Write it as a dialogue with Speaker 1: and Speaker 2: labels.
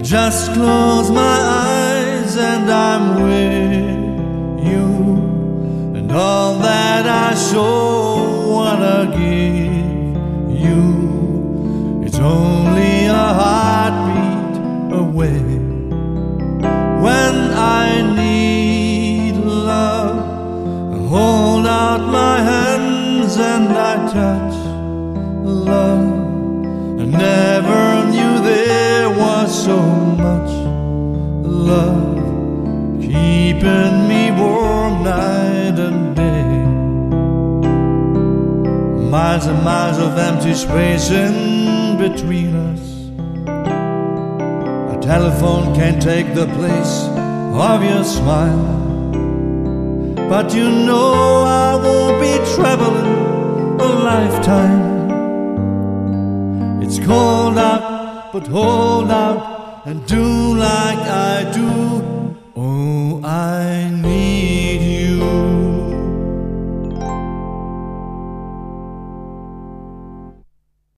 Speaker 1: just close my eyes and I'm with you, and all that I so wanna give you, it's only a heartbeat away. When I need love, I hold out my hands and I touch love. I never knew there was so much love keeping me warm night and day. Miles and miles of empty space in between us. A telephone can't take the place of your smile, but you know I won't be traveling a lifetime. It's cold out, but hold out and do like I do. Oh, I need